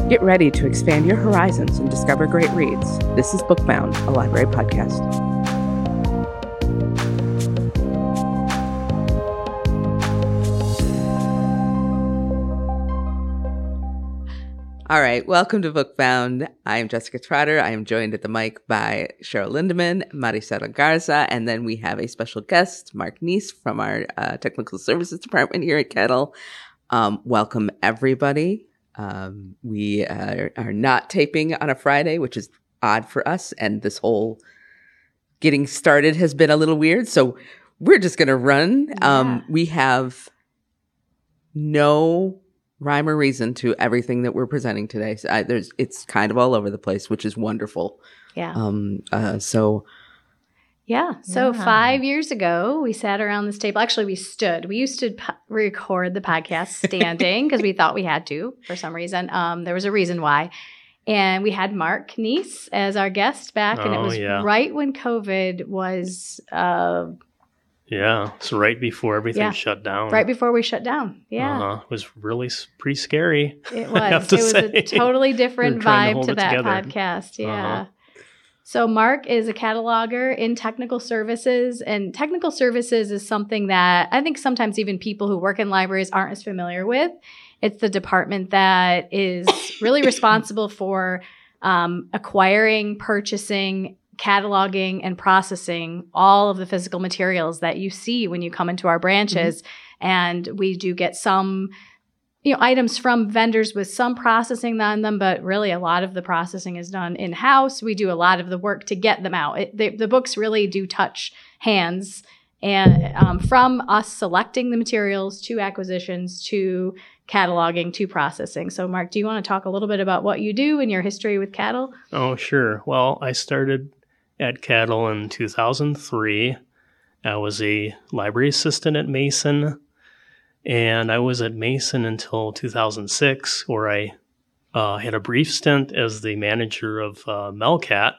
Get ready to expand your horizons and discover great reads. This is Bookbound, a library podcast. All right, welcome to Bookbound. I am Jessica Trotter. I am joined at the mic by Cheryl Lindemann, Maricela Garza, and then we have a special guest, Mark Neese from our Technical Services Department here at Kettle. Welcome, everybody. We are not taping on a Friday, which is odd for us, and this whole getting started has been a little weird, so we're just going to run. Yeah. We have no rhyme or reason to everything that we're presenting today. So it's kind of all over the place, which is wonderful. Yeah. So 5 years ago, we sat around this table. Actually, we stood. We used to record the podcast standing because we thought we had to for some reason. There was a reason why. And we had Mark Neese as our guest back. And it was right when COVID was... So right before everything shut down. Right before we shut down. Yeah. It was really pretty scary. It was. It was a totally different vibe to that podcast. Yeah. So Mark is a cataloger in technical services, and technical services is something that I think sometimes even people who work in libraries aren't as familiar with. It's the department that is really responsible for acquiring, purchasing, cataloging, and processing all of the physical materials that you see when you come into our branches. Mm-hmm. And we do get some items from vendors with some processing on them, but really a lot of the processing is done in-house. We do a lot of the work to get them out. The books really do touch hands, and from us selecting the materials to acquisitions to cataloging to processing. So Mark, do you want to talk a little bit about what you do and your history with Cattle? Oh, sure. Well, I started at Cattle in 2003. I was a library assistant at Mason, and I was at Mason until 2006, where I had a brief stint as the manager of Melcat.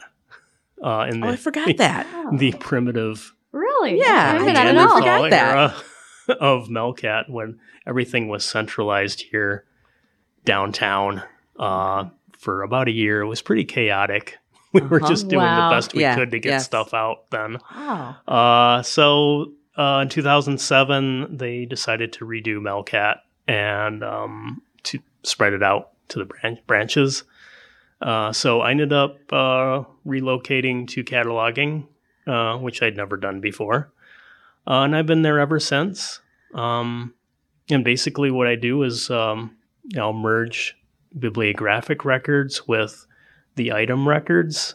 I forgot that. The primitive, really, yeah, I never forgot that era of Melcat when everything was centralized here downtown for about a year. It was pretty chaotic. We were just doing the best we could to get stuff out then. Wow. So in 2007, they decided to redo Melcat and to spread it out to the branches. So I ended up relocating to cataloging, which I'd never done before. And I've been there ever since. And basically what I do is I'll merge bibliographic records with the item records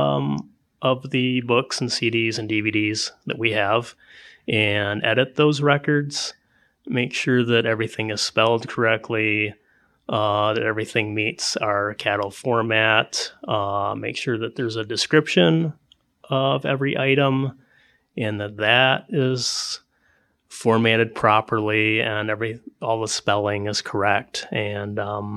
of the books and CDs and DVDs that we have, and edit those records, make sure that everything is spelled correctly, that everything meets our Cattle format, make sure that there's a description of every item and that is formatted properly and all the spelling is correct. And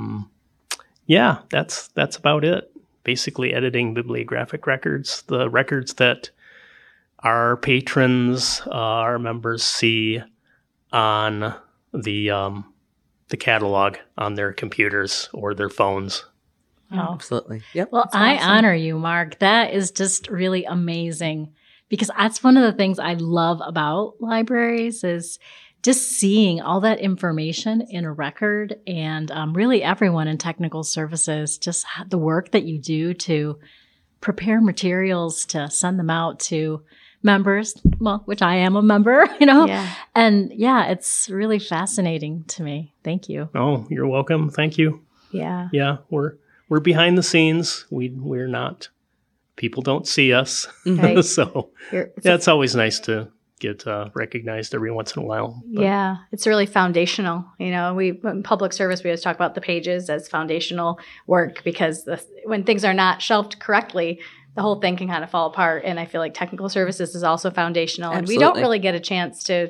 that's about it. Basically editing bibliographic records, the records that our patrons, our members see on the catalog on their computers or their phones. Oh, absolutely. Yep. Well, I honor you, Mark. That is just really amazing, because that's one of the things I love about libraries is just seeing all that information in a record, and really everyone in technical services, just the work that you do to prepare materials to send them out to members, well, which I am a member, Yeah. And it's really fascinating to me. Thank you. Oh, you're welcome. Thank you. Yeah. Yeah, we're behind the scenes. We're not, people don't see us. Right. So it's always nice to get recognized every once in a while. But. Yeah, it's really foundational. We in public service, we always talk about the pages as foundational work, because when things are not shelved correctly, the whole thing can kind of fall apart. And I feel like technical services is also foundational. Absolutely. And we don't really get a chance to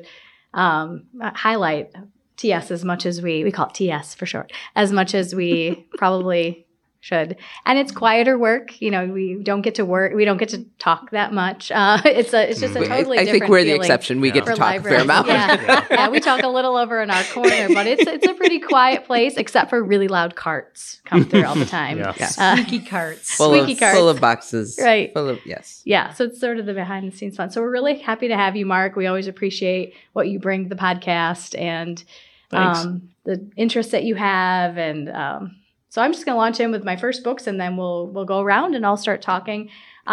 highlight TS as much as we call it TS for short, as much as we probably should. And it's quieter work. You know, we don't get to talk that much. It's just a totally different I think we're the feeling exception. We get to talk a fair amount. Yeah, we talk a little over in our corner, but it's a pretty quiet place, except for really loud carts come through all the time. Squeaky carts. Full of boxes. Right. Yes. Yeah, so it's sort of the behind the scenes fun. So we're really happy to have you, Mark. We always appreciate what you bring to the podcast and the interest that you have. And so I'm just going to launch in with my first books, and then we'll go around and I'll start talking.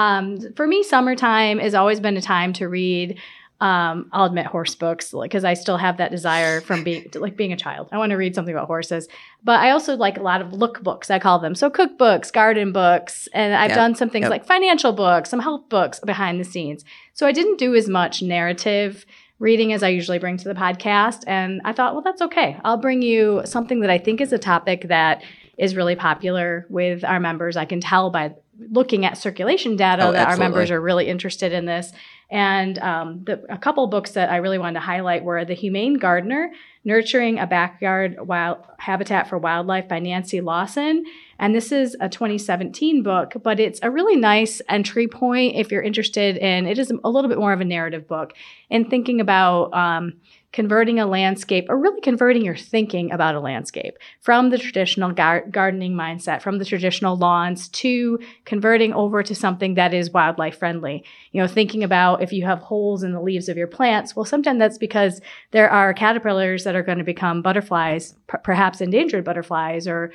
For me, summertime has always been a time to read. I'll admit horse books, because I still have that desire from being a child. I want to read something about horses, but I also like a lot of look books, I call them. So cookbooks, garden books, and I've done some things like financial books, some health books behind the scenes. So I didn't do as much narrative reading as I usually bring to the podcast. And I thought, well, that's okay. I'll bring you something that I think is a topic that is really popular with our members. I can tell by looking at circulation data that our members are really interested in this. And a couple books that I really wanted to highlight were The Humane Gardener, Nurturing a Backyard Habitat for Wildlife by Nancy Lawson. And this is a 2017 book, but it's a really nice entry point if you're interested in, it is a little bit more of a narrative book, in thinking about converting a landscape, or really converting your thinking about a landscape from the traditional gardening mindset, from the traditional lawns, to converting over to something that is wildlife friendly. You know, thinking about if you have holes in the leaves of your plants, well, sometimes that's because there are caterpillars that are going to become butterflies, perhaps endangered butterflies, or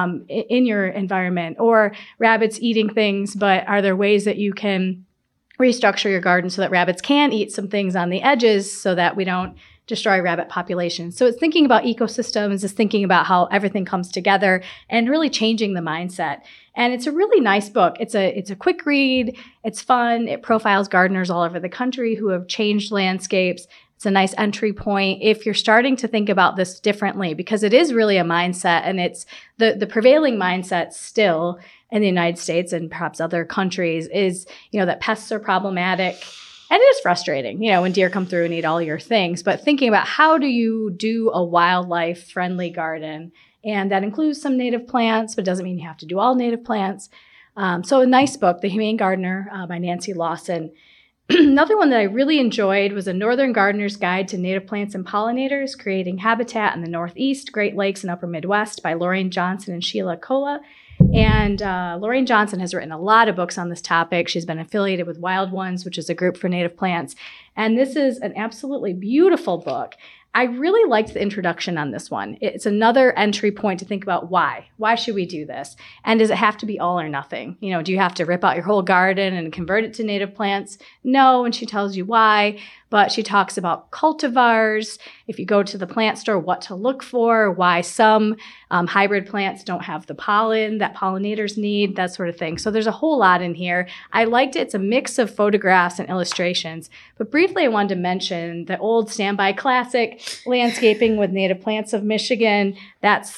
in your environment, or rabbits eating things. But are there ways that you can restructure your garden so that rabbits can eat some things on the edges so that we don't destroy rabbit populations? So it's thinking about ecosystems, it's thinking about how everything comes together and really changing the mindset. And it's a really nice book. It's a quick read. It's fun. It profiles gardeners all over the country who have changed landscapes. It's a nice entry point if you're starting to think about this differently, because it is really a mindset, and it's the prevailing mindset still in the United States and perhaps other countries is, that pests are problematic. And it is frustrating, when deer come through and eat all your things. But thinking about how do you do a wildlife-friendly garden, and that includes some native plants, but doesn't mean you have to do all native plants. So a nice book, The Humane Gardener by Nancy Lawson. Another one that I really enjoyed was A Northern Gardener's Guide to Native Plants and Pollinators, Creating Habitat in the Northeast, Great Lakes, and Upper Midwest by Lorraine Johnson and Sheila Kola. And Lorraine Johnson has written a lot of books on this topic. She's been affiliated with Wild Ones, which is a group for native plants. And this is an absolutely beautiful book. I really liked the introduction on this one. It's another entry point to think about why. Why should we do this? And does it have to be all or nothing? Do you have to rip out your whole garden and convert it to native plants? No, and she tells you why. But she talks about cultivars, if you go to the plant store, what to look for, why some hybrid plants don't have the pollen that pollinators need, that sort of thing. So there's a whole lot in here. I liked it. It's a mix of photographs and illustrations. But briefly, I wanted to mention the old standby classic, Landscaping with Native Plants of Michigan. That's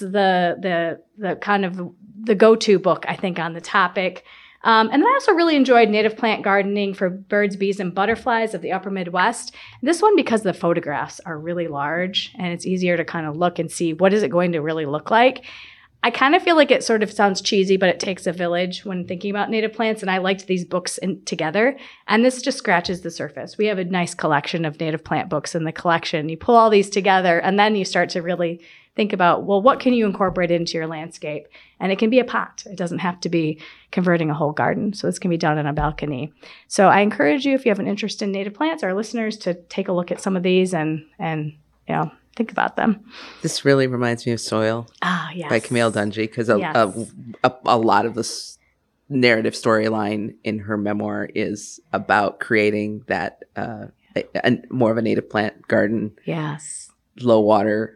the kind of the go-to book, I think, on the topic. And then I also really enjoyed Native Plant Gardening for Birds, Bees, and Butterflies of the Upper Midwest. This one, because the photographs are really large and it's easier to kind of look and see what is it going to really look like. I kind of feel like it sort of sounds cheesy, but it takes a village when thinking about native plants. And I liked these books together. And this just scratches the surface. We have a nice collection of native plant books in the collection. You pull all these together, and then you start to really think about, well, what can you incorporate into your landscape? And it can be a pot. It doesn't have to be converting a whole garden. So this can be done on a balcony. So I encourage you, if you have an interest in native plants, our listeners, to take a look at some of these and think about them. This really reminds me of Soil by Camille Dungy, because a lot of this narrative storyline in her memoir is about creating that more of a native plant garden. Yes. Low water,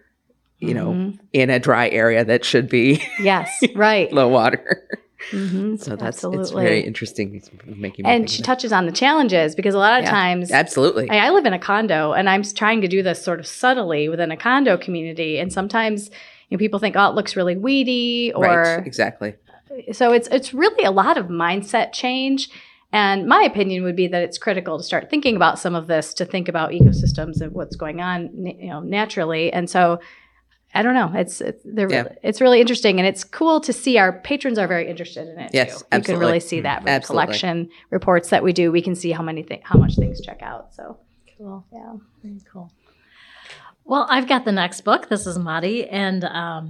in a dry area that should be right. low water. Mm-hmm. So it's very interesting. And she touches on the challenges, because a lot of times, absolutely. I live in a condo, and I'm trying to do this sort of subtly within a condo community. And sometimes people think, oh, it looks really weedy, or right, exactly. So it's really a lot of mindset change. And my opinion would be that it's critical to start thinking about some of this, to think about ecosystems and what's going on, naturally. And so I don't know. It's really interesting, and it's cool to see our patrons are very interested in it. Yes, too. absolutely. You can really see that with the collection reports that we do. We can see how much things check out. So cool. Yeah, very cool. Well, I've got the next book. This is Mari, and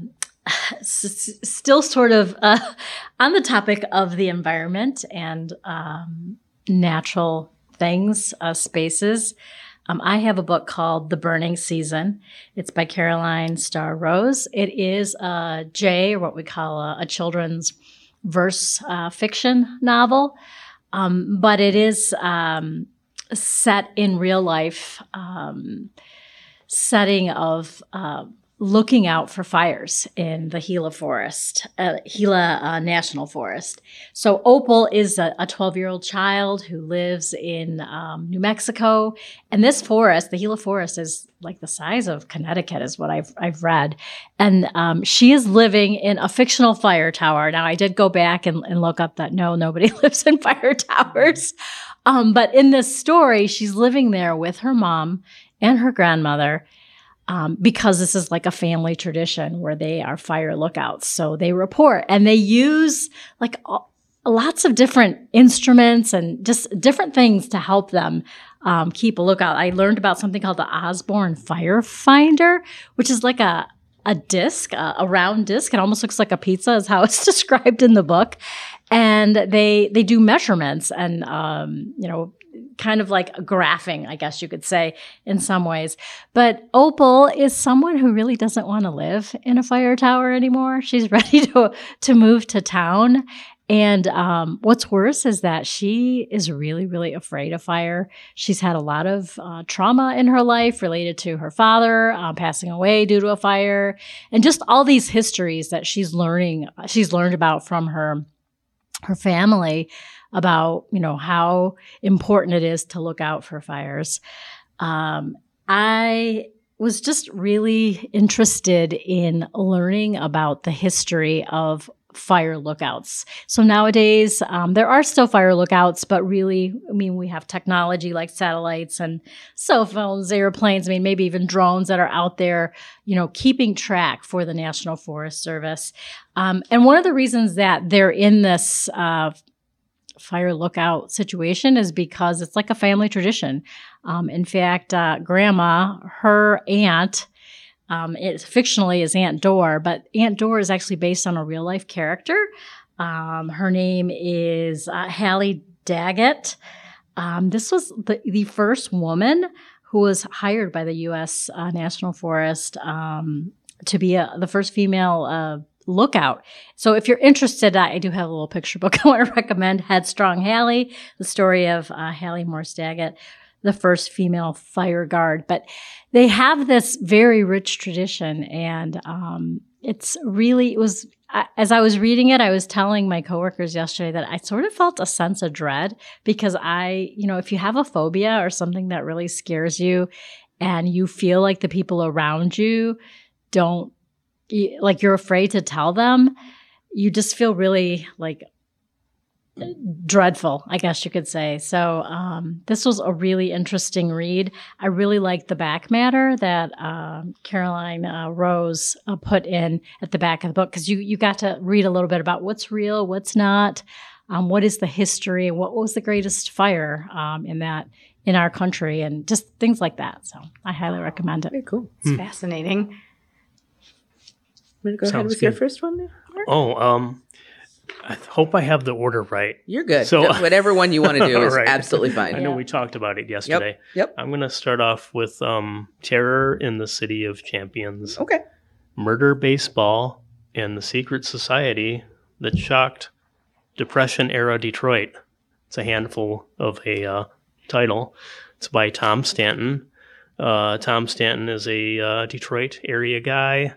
still sort of on the topic of the environment and natural things, spaces. I have a book called The Burning Season. It's by Caroline Starr Rose. It is a J, or what we call a children's verse fiction novel, but it is set in real life setting of looking out for fires in the Gila Forest, Gila National Forest. So Opal is a 12-year-old child who lives in New Mexico. And this forest, the Gila Forest, is like the size of Connecticut is what I've read. And she is living in a fictional fire tower. Now, I did go back and look up that nobody lives in fire towers. But in this story, she's living there with her mom and her grandmother. Because this is like a family tradition where they are fire lookouts. So they report and they use like lots of different instruments and just different things to help them keep a lookout. I learned about something called the Osborne Fire Finder, which is like a disc, a round disc. It almost looks like a pizza is how it's described in the book. And they do measurements and, kind of like graphing, I guess you could say, in some ways. But Opal is someone who really doesn't want to live in a fire tower anymore. She's ready to move to town. And what's worse is that she is really, really afraid of fire. She's had a lot of trauma in her life related to her father passing away due to a fire, and just all these histories that she's learned about from her family about, how important it is to look out for fires. I was just really interested in learning about the history of fire lookouts. So nowadays, there are still fire lookouts, but really, we have technology like satellites and cell phones, airplanes, maybe even drones that are out there, keeping track for the National Forest Service. And one of the reasons that they're in this fire lookout situation is because it's like a family tradition. In fact, Grandma, her aunt, it fictionally is Aunt Dor, but Aunt Dor is actually based on a real life character. Her name is Hallie Daggett. This was the first woman who was hired by the U.S. National Forest to be the first female lookout. So if you're interested, I do have a little picture book I want to recommend, Headstrong Hallie, the story of Hallie Morse Daggett, the first female fire guard. But they have this very rich tradition, and it was, as I was reading it, I was telling my coworkers yesterday that I sort of felt a sense of dread because if you have a phobia or something that really scares you and you feel like the people around you you're afraid to tell them, you just feel really dreadful, I guess you could say. So this was a really interesting read. I really liked the back matter that Caroline Rose put in at the back of the book, because you got to read a little bit about what's real, what's not, what is the history, what was the greatest fire in our country, and just things like that. So I highly recommend it. Very cool. It's fascinating. Want to go ahead with your first one there? I hope I have the order right. You're good. So whatever one you want to do is right. absolutely fine. I know we talked about it yesterday. Yep. I'm going to start off with Terror in the City of Champions. Okay. Murder Baseball and the Secret Society that shocked Depression-era Detroit. It's a handful of a title. It's by Tom Stanton. Tom Stanton is a Detroit area guy.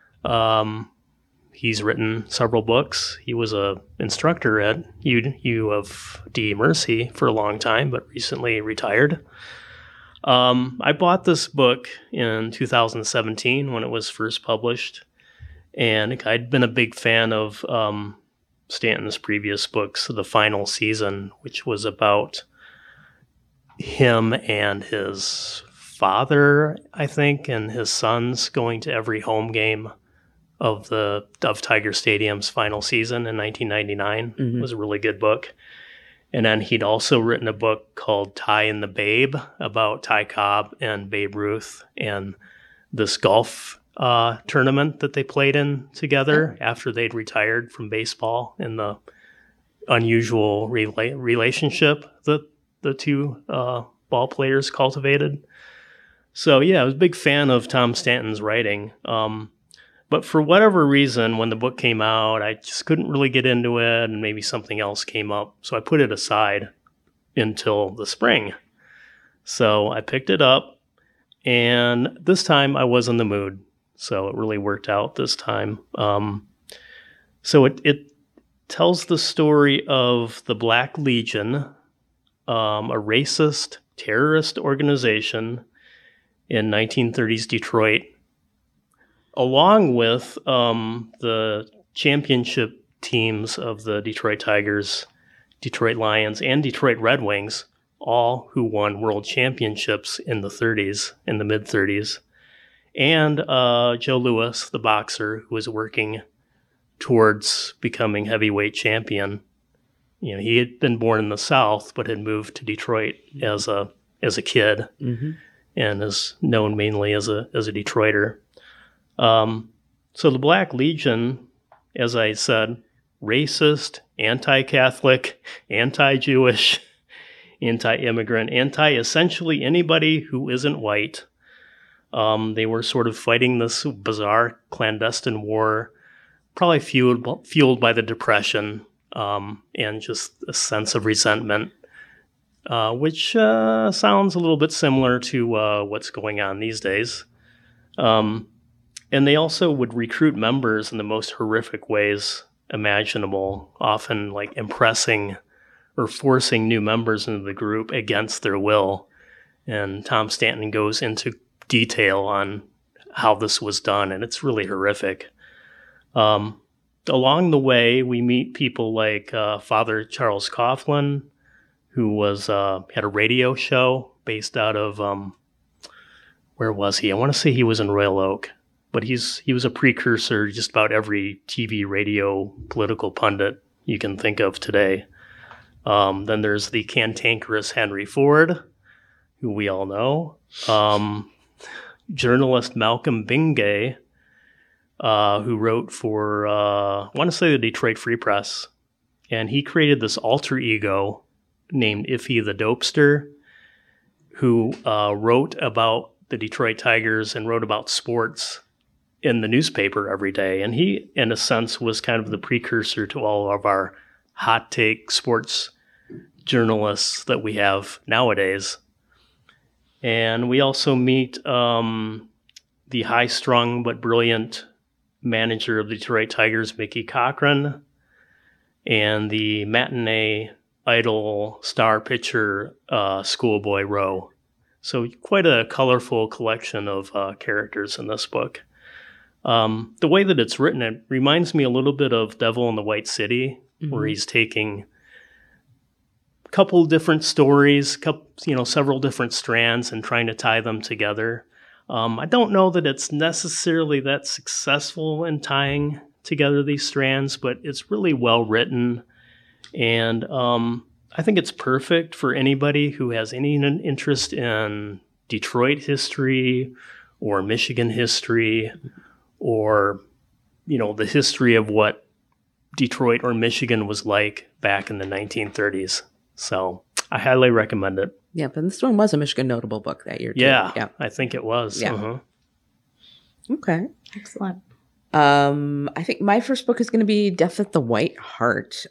He's written several books. He was an instructor at U of D Mercy for a long time, but recently retired. I bought this book in 2017 when it was first published, and I'd been a big fan of Stanton's previous books, The Final Season, which was about him and his father, I think, and his sons going to every home game of Tiger Stadium's final season in 1999. It was a really good book. And then he'd also written a book called Ty and the Babe about Ty Cobb and Babe Ruth and this golf tournament that they played in together after they'd retired from baseball, and the unusual relationship that the two ball players cultivated. So yeah, I was a big fan of Tom Stanton's writing. But for whatever reason, when the book came out, I just couldn't really get into it, and maybe something else came up. So I put it aside until the spring. So I picked it up, and this time I was in the mood. So it really worked out this time. So it tells the story of the Black Legion, a racist terrorist organization in 1930s Detroit, along with the championship teams of the Detroit Tigers, Detroit Lions, and Detroit Red Wings, all who won world championships in the mid-30s. And Joe Louis, the boxer, who was working towards becoming heavyweight champion. You know, he had been born in the South, but had moved to Detroit as a kid, and is known mainly as a Detroiter. So the Black Legion, as I said, racist, anti-Catholic, anti-Jewish, anti-immigrant, anti-essentially anybody who isn't white. They were sort of fighting this bizarre clandestine war, probably fueled by the Depression, and just a sense of resentment, which sounds a little bit similar to what's going on these days. And they also would recruit members in the most horrific ways imaginable, often like impressing or forcing new members into the group against their will. And Tom Stanton goes into detail on how this was done, and it's really horrific. Along the way, we meet people like Father Charles Coughlin, who was had a radio show based out of, where was he? I want to say he was in Royal Oak, but he was a precursor to just about every TV, radio, political pundit you can think of today. Then there's the cantankerous Henry Ford, who we all know. Journalist Malcolm Bingay, who wrote for, I want to say the Detroit Free Press. And he created this alter ego named Iffy the Dopester, who wrote about the Detroit Tigers and wrote about sports in the newspaper every day. And he, in a sense, was kind of the precursor to all of our hot take sports journalists that we have nowadays. And we also meet the high-strung but brilliant manager of the Detroit Tigers, Mickey Cochran, and the matinee idol star pitcher, Schoolboy Rowe. So quite a colorful collection of characters in this book. The way that it's written, it reminds me a little bit of Devil in the White City, where he's taking a couple different stories, several different strands, and trying to tie them together. I don't know that it's necessarily that successful in tying together these strands, but it's really well written. And I think it's perfect for anybody who has any interest in Detroit history or Michigan history, or, the history of what Detroit or Michigan was like back in the 1930s. So I highly recommend it. Yeah, but this one was a Michigan Notable book that year, too. Yeah, I think it was. Yeah. Okay. Excellent. I think my first book is going to be Death at the White Hart.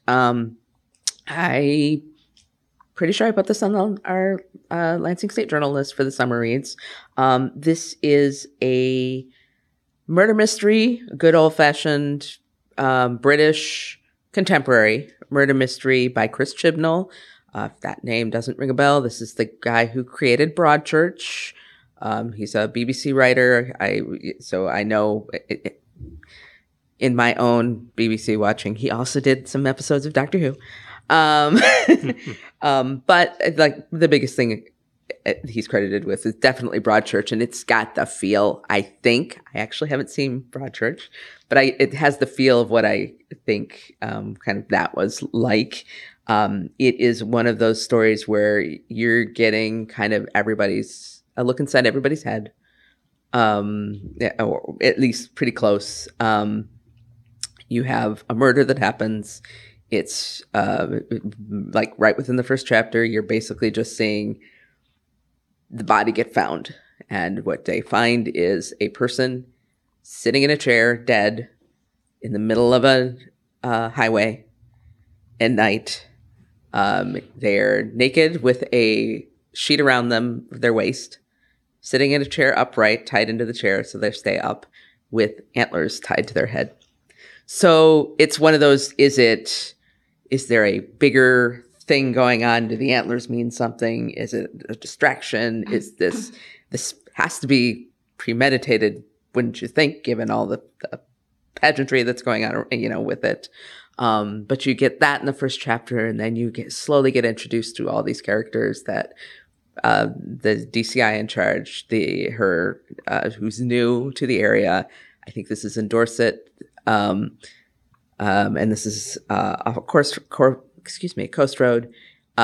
I pretty sure I put this on our Lansing State Journal list for the summer reads. This is a murder mystery, good old-fashioned British contemporary murder mystery by Chris Chibnall. If that name doesn't ring a bell, this is the guy who created Broadchurch. He's a BBC writer. So I know in my own BBC watching, he also did some episodes of Doctor Who. But like the biggest thing he's credited with is definitely Broadchurch, and it's got the feel. I actually haven't seen Broadchurch, but it has the feel of what I think kind of that was like. It is one of those stories where you're getting kind of a look inside everybody's head, or at least pretty close. You have a murder that happens. It's like right within the first chapter, you're basically just seeing the body get found. And what they find is a person sitting in a chair, dead, in the middle of a highway at night. They're naked with a sheet around their waist, sitting in a chair upright, tied into the chair so they stay up, with antlers tied to their head. So it's one of those, is there a bigger thing going on? Do the antlers mean something? Is it a distraction? Is this has to be premeditated, wouldn't you think, given all the pageantry that's going on, with it? But you get that in the first chapter, and then you slowly get introduced to all these characters that the DCI in charge, who's new to the area. I think this is in Dorset. And this is, of course, Coast Road.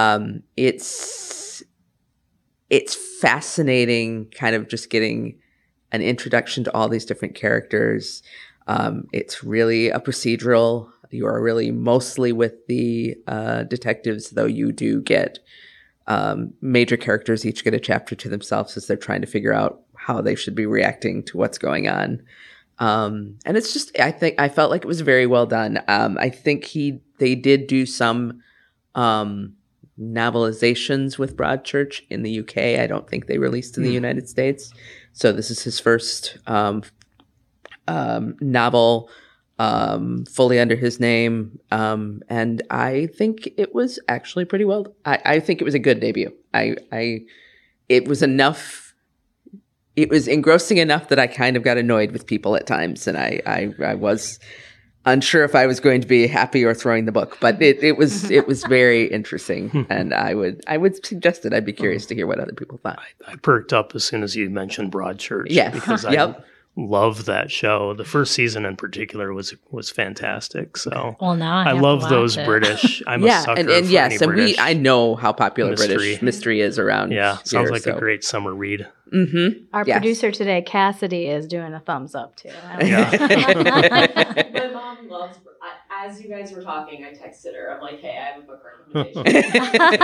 It's fascinating kind of just getting an introduction to all these different characters. It's really a procedural. You are really mostly with the detectives, though you do get major characters each get a chapter to themselves as they're trying to figure out how they should be reacting to what's going on. And it's just, I felt like it was very well done. I think they did do some novelizations with Broadchurch in the UK. I don't think they released in the United States. So this is his first novel fully under his name. And I think it was actually pretty well. I think it was a good debut. It was enough. It was engrossing enough that I kind of got annoyed with people at times, and I was unsure if I was going to be happy or throwing the book. But it was very interesting, and I would suggest it. I'd be curious to hear what other people thought. I perked up as soon as you mentioned Broadchurch, yes, because I love that show. The first season in particular was fantastic. So now I love those British. I'm a sucker for yes, any British I know how popular mystery. British mystery is around. Yeah, sounds like a great summer read. Mm-hmm. Our producer today, Cassidy, is doing a thumbs up too. My mom loves. As you guys were talking, I texted her. I'm like, "Hey, I have a book recommendation."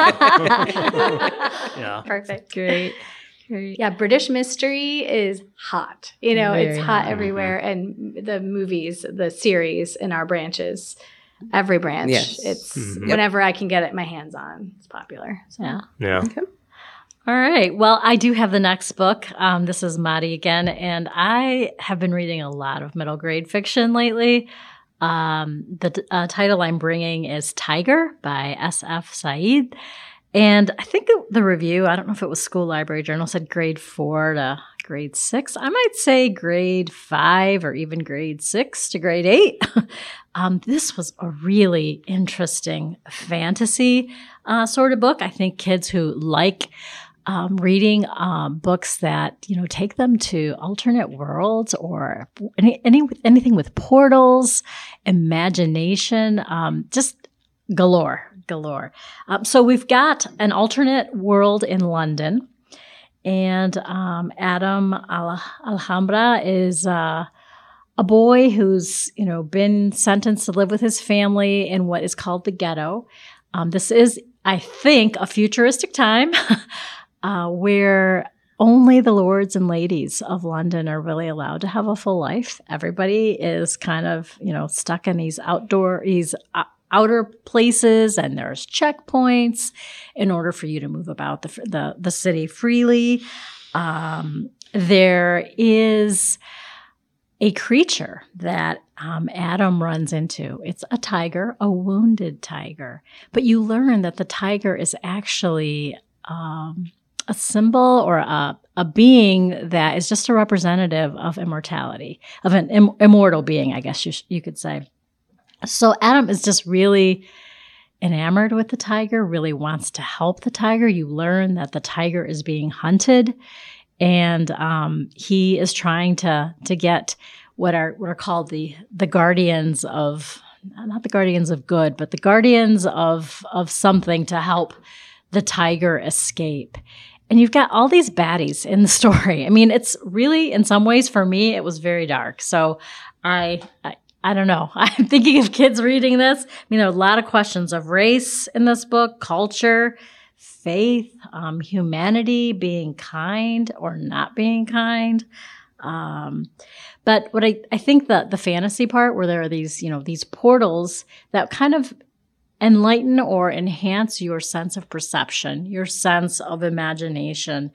Yeah, perfect, great. Yeah, British mystery is hot. Very it's hot everywhere, and the movies, the series in our branches, every branch, it's whenever I can get it my hands on, it's popular. So. Yeah. Okay. All right. Well, I do have the next book. This is Madi again, and I have been reading a lot of middle grade fiction lately. The title I'm bringing is Tiger by S.F. Said. And I think the review, I don't know if it was School Library Journal, said grade 4 to grade 6. I might say grade 5 or even grade 6 to grade 8. This was a really interesting fantasy sort of book. I think kids who like reading books that, take them to alternate worlds or anything with portals, imagination, just galore. So we've got an alternate world in London, and Adam Alhambra is a boy who's, been sentenced to live with his family in what is called the ghetto. This is, I think, a futuristic time where only the lords and ladies of London are really allowed to have a full life. Everybody is kind of, stuck in these outer places, and there's checkpoints in order for you to move about the city freely. There is a creature that Adam runs into. It's a tiger, a wounded tiger. But you learn that the tiger is actually a symbol or a being that is just a representative of immortality, of an immortal being, I guess you could say. So Adam is just really enamored with the tiger, really wants to help the tiger. You learn that the tiger is being hunted, and he is trying to get what are called the guardians of, not the guardians of good, but the guardians of something to help the tiger escape. And you've got all these baddies in the story. I mean, it's really, in some ways, for me, it was very dark. So I don't know. I'm thinking of kids reading this. I mean, there are a lot of questions of race in this book, culture, faith, humanity, being kind or not being kind. But what I think the fantasy part, where there are these, these portals that kind of enlighten or enhance your sense of perception, your sense of imagination.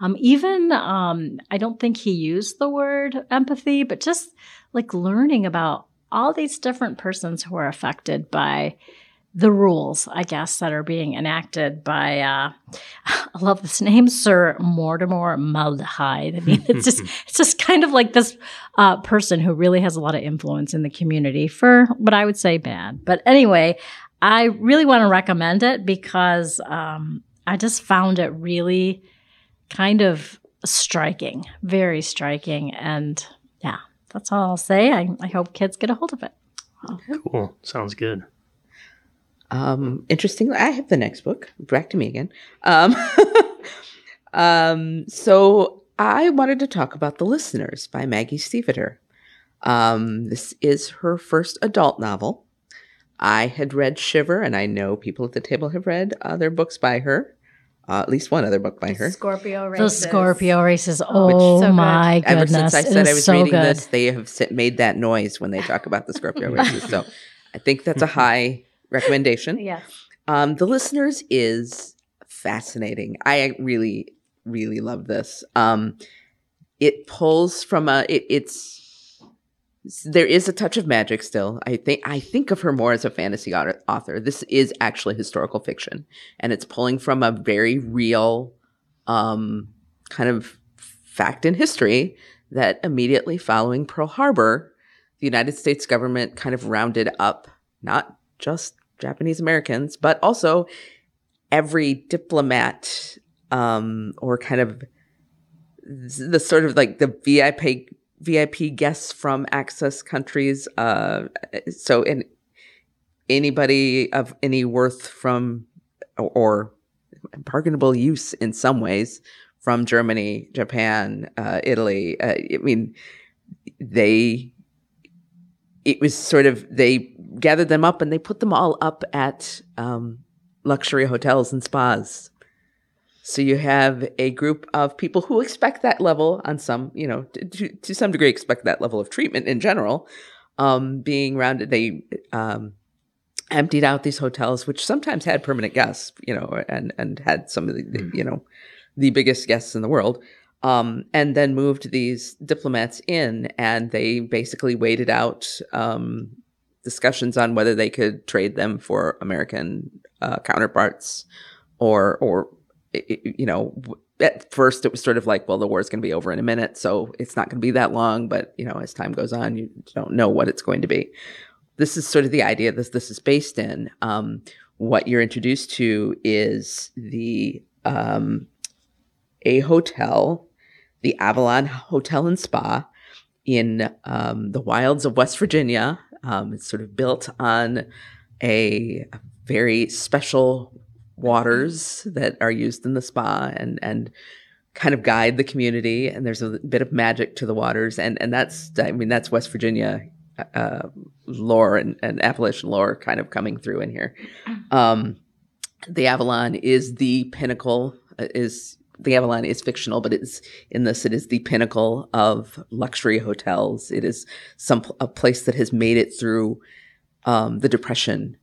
I don't think he used the word empathy, but just like learning about all these different persons who are affected by the rules, I guess, that are being enacted by, I love this name, Sir Mortimer Maldehide. I mean, it's just kind of like this person who really has a lot of influence in the community for what I would say bad. But anyway, I really want to recommend it because I just found it really kind of striking, very striking. And yeah, that's all I'll say. I hope kids get a hold of it. Cool. Sounds good. Interesting. I have the next book. Back to me again. So I wanted to talk about The Listeners by Maggie Stiefvater. This is her first adult novel. I had read Shiver, and I know people at the table have read other books by her. At least one other book by her. Scorpio Races. The Scorpio Races. Oh, my goodness. Ever since I said I was reading this, they have made that noise when they talk about the Scorpio Races. So I think that's a high recommendation. Yes. The Listeners is fascinating. I really, really love this. It pulls from there is a touch of magic still. I think of her more as a fantasy author. This is actually historical fiction, and it's pulling from a very real kind of fact in history that immediately following Pearl Harbor, the United States government kind of rounded up not just Japanese Americans, but also every diplomat or kind of the sort of like the VIP guests from access countries. So anybody of any worth from or pardonable use in some ways from Germany, Japan, Italy. They gathered them up and they put them all up at luxury hotels and spas. So you have a group of people who expect that level on some, to some degree expect that level of treatment in general, being rounded. They emptied out these hotels, which sometimes had permanent guests, and had some of the, the biggest guests in the world, and then moved these diplomats in, and they basically waited out discussions on whether they could trade them for American counterparts or at first it was sort of like, well, the war's going to be over in a minute, so it's not going to be that long. But, as time goes on, you don't know what it's going to be. This is sort of the idea that this is based in. What you're introduced to is a hotel, the Avalon Hotel and Spa in the wilds of West Virginia. It's sort of built on a very special waters that are used in the spa and kind of guide the community. And there's a bit of magic to the waters. And that's West Virginia lore and Appalachian lore kind of coming through in here. The Avalon is the pinnacle, the Avalon is fictional, but it is the pinnacle of luxury hotels. It is a place that has made it through the Depression,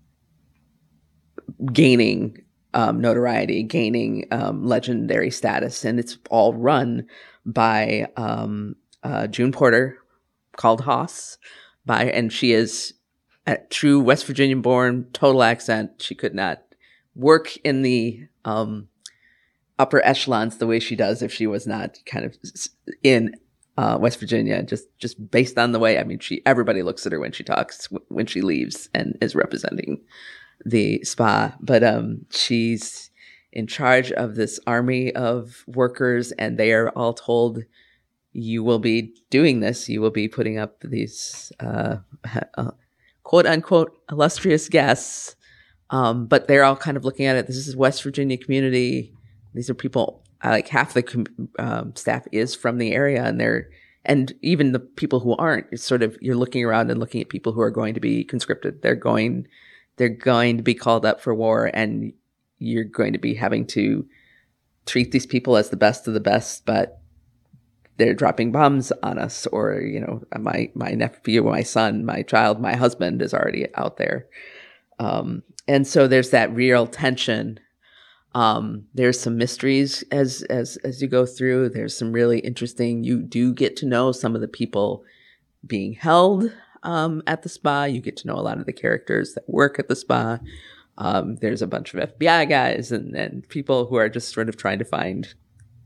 gaining notoriety, gaining legendary status, and it's all run by June Porter, called Hoss, and she is a true West Virginian-born, total accent. She could not work in the upper echelons the way she does if she was not kind of in West Virginia, just based on the way. Everybody looks at her when she talks, when she leaves and is representing the spa, but she's in charge of this army of workers, and they are all told, you will be doing this. You will be putting up these quote unquote illustrious guests. But they're all kind of looking at it. This is West Virginia community. These are people, like half the staff is from the area, and even the people who aren't, it's sort of, you're looking around and looking at people who are going to be conscripted. They're going to be called up for war, and you're going to be having to treat these people as the best of the best, but they're dropping bombs on us, or, my nephew, my son, my child, my husband is already out there. And so there's that real tension. There's some mysteries as you go through. There's some really interesting, you do get to know some of the people being held at the spa. You get to know a lot of the characters that work at the spa. There's a bunch of FBI guys and people who are just sort of trying to find,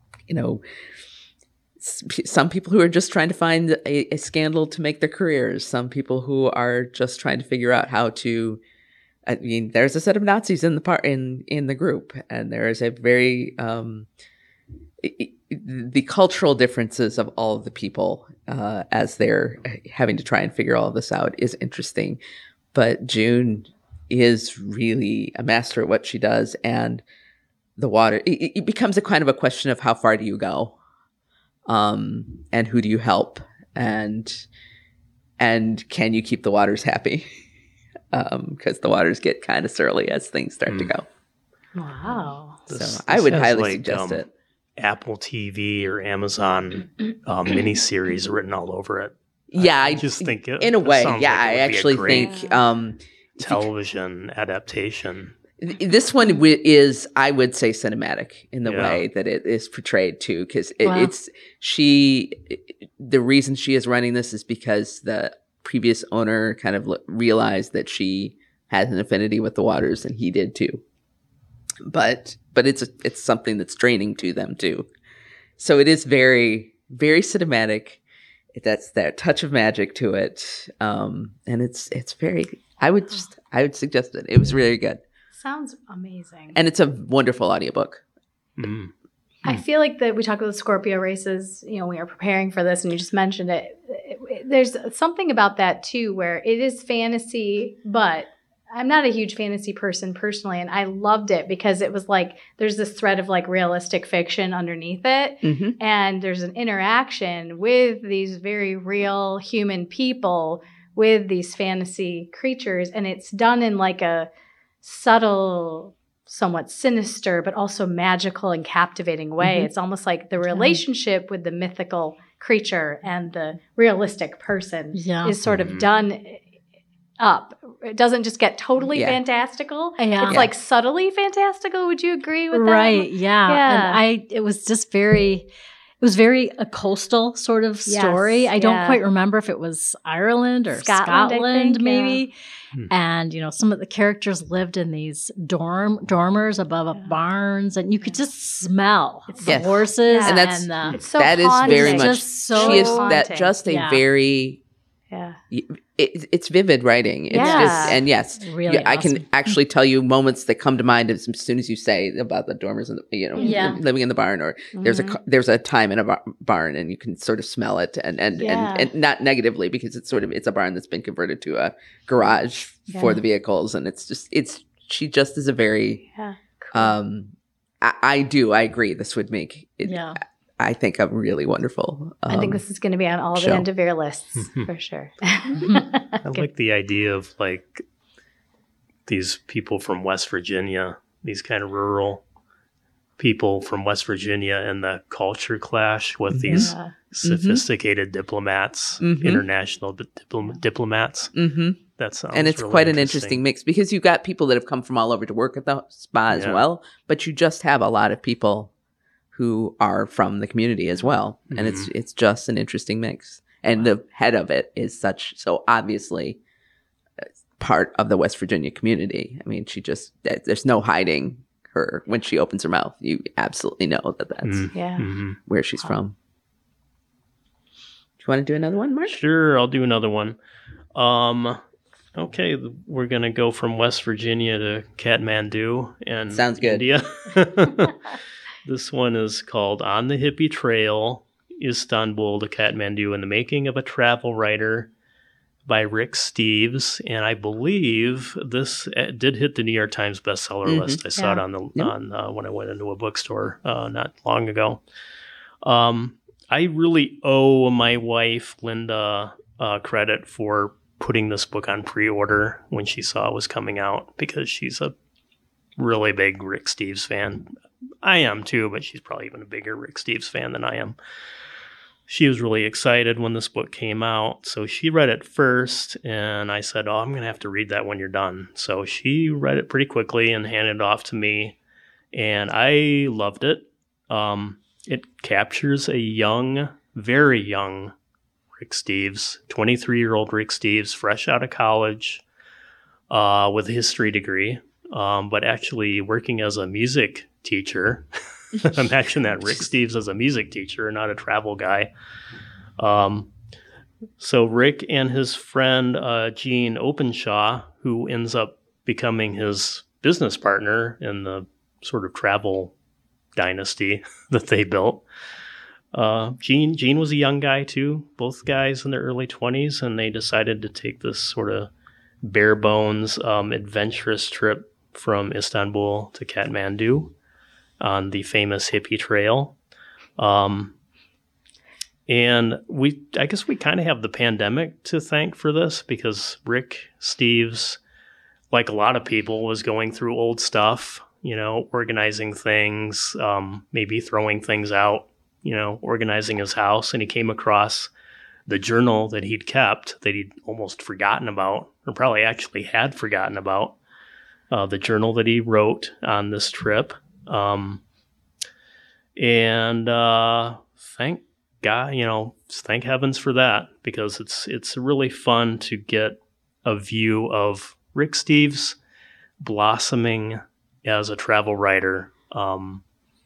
some people who are just trying to find a scandal to make their careers. Some people who are just trying to figure out how to, there's a set of Nazis in the group, and there is a very, the cultural differences of all of the people as they're having to try and figure all of this out is interesting. But June is really a master at what she does, and the water, it becomes a kind of a question of how far do you go? And who do you help? And can you keep the waters happy? Because the waters get kind of surly as things start to go. Wow. So I would highly suggest it. Apple TV or Amazon miniseries written all over it. Yeah, I just think in a way, yeah, I actually think television adaptation. This one is, I would say, cinematic in the way that it is portrayed too, because the reason she is running this is because the previous owner kind of realized that she had an affinity with the waters, and he did too. But it's something that's draining to them too. So it is very, very cinematic. That's that touch of magic to it, and it's very. I would suggest it. It was really good. Sounds amazing. And it's a wonderful audiobook. Mm. I feel like that we talked about the Scorpio races, we are preparing for this and you just mentioned it. There's something about that too, where it is fantasy, but I'm not a huge fantasy person personally. And I loved it because it was like, there's this thread of like realistic fiction underneath it. Mm-hmm. And there's an interaction with these very real human people with these fantasy creatures. And it's done in like a subtle, somewhat sinister, but also magical and captivating way. Mm-hmm. It's almost like the relationship with the mythical creature and the realistic person is sort of done up. It doesn't just get totally fantastical. Yeah. It's like subtly fantastical. Would you agree with that? Right. Yeah. And it was just very a coastal sort of story. Yes, I don't quite remember if it was Ireland or Scotland maybe. Yeah. And, some of the characters lived in these dormers above barns, and you could just smell the horses. Yeah. And it's so that haunting. Is very much, so she is that just a very, it's vivid writing. It's just, and yes, really I can actually tell you moments that come to mind as soon as you say about the dormers and living in the barn, or there's a time in a barn and you can sort of smell it and not negatively, because it's a barn that's been converted to a garage for the vehicles, and she just is a very cool. I agree, this would make it I think a really wonderful I think this is going to be on all the end of your lists for sure. I like the idea of like these people from West Virginia, these kind of rural people from West Virginia, and the culture clash with these sophisticated diplomats, international diplomats. Mm-hmm. That sounds and it's really quite an interesting mix, because you've got people that have come from all over to work at the spa as well, but you just have a lot of people who are from the community as well. And it's just an interesting mix. And the head of it is so obviously part of the West Virginia community. I mean, there's no hiding her. When she opens her mouth, you absolutely know that's where she's from. Do you want to do another one, Mark? Sure, I'll do another one. Okay, we're going to go from West Virginia to Kathmandu and Sounds good. India. This one is called On the Hippie Trail, Istanbul to Kathmandu and the Making of a Travel Writer by Rick Steves. And I believe this did hit the New York Times bestseller list. I saw it on when I went into a bookstore not long ago. I really owe my wife, Linda, credit for putting this book on pre-order when she saw it was coming out, because she's a really big Rick Steves fan. I am too, but she's probably even a bigger Rick Steves fan than I am. She was really excited when this book came out. So she read it first, and I said, I'm going to have to read that when you're done. So she read it pretty quickly and handed it off to me, and I loved it. It captures a young, very young Rick Steves, 23-year-old Rick Steves, fresh out of college with a history degree, but actually working as a music teacher. Imagine that, Rick Steves as a music teacher, not a travel guy. So Rick and his friend Gene Openshaw, who ends up becoming his business partner in the sort of travel dynasty that they built. Gene was a young guy too, both guys in their early 20s, and they decided to take this sort of bare bones adventurous trip from Istanbul to Kathmandu on the famous hippie trail. And I guess we kind of have the pandemic to thank for this, because Rick Steves, like a lot of people, was going through old stuff, organizing things, maybe throwing things out, organizing his house. And he came across the journal that he'd kept that he'd almost forgotten about, or probably actually had forgotten about, the journal that he wrote on this trip. Thank God, thank heavens for that, because it's really fun to get a view of Rick Steves blossoming as a travel writer. The